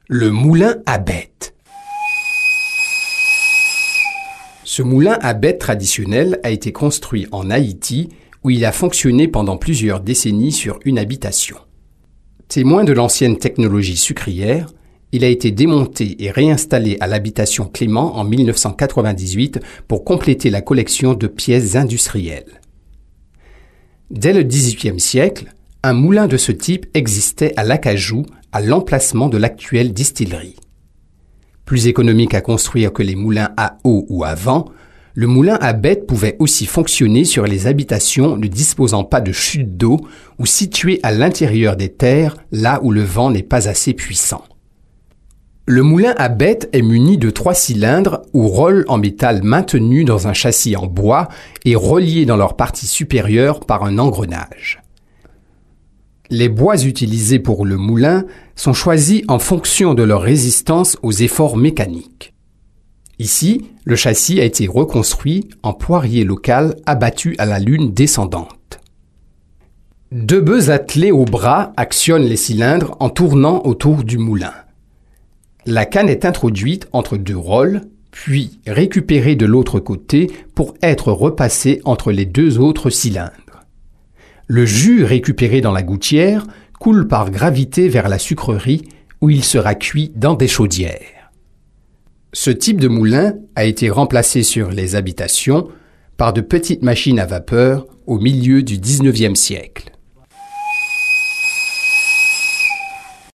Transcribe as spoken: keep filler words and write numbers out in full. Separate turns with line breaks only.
Le moulin à bêtes. Ce moulin à bêtes traditionnel a été construit en Haïti où il a fonctionné pendant plusieurs décennies sur une habitation. Témoin de l'ancienne technologie sucrière, il a été démonté et réinstallé à l'habitation Clément en mille neuf cent quatre-vingt-dix-huit pour compléter la collection de pièces industrielles. Dès le dix-huitième siècle, un moulin de ce type existait à l'Acajou, à l'emplacement de l'actuelle distillerie. Plus économique à construire que les moulins à eau ou à vent, le moulin à bêtes pouvait aussi fonctionner sur les habitations ne disposant pas de chute d'eau ou situées à l'intérieur des terres, là où le vent n'est pas assez puissant. Le moulin à bêtes est muni de trois cylindres ou rôles en métal maintenus dans un châssis en bois et reliés dans leur partie supérieure par un engrenage. Les bois utilisés pour le moulin sont choisis en fonction de leur résistance aux efforts mécaniques. Ici, le châssis a été reconstruit en poirier local abattu à la lune descendante. Deux bœufs attelés au bras actionnent les cylindres en tournant autour du moulin. La canne est introduite entre deux rôles, puis récupérée de l'autre côté pour être repassée entre les deux autres cylindres. Le jus récupéré dans la gouttière coule par gravité vers la sucrerie où il sera cuit dans des chaudières. Ce type de moulin a été remplacé sur les habitations par de petites machines à vapeur au milieu du dix-neuvième siècle.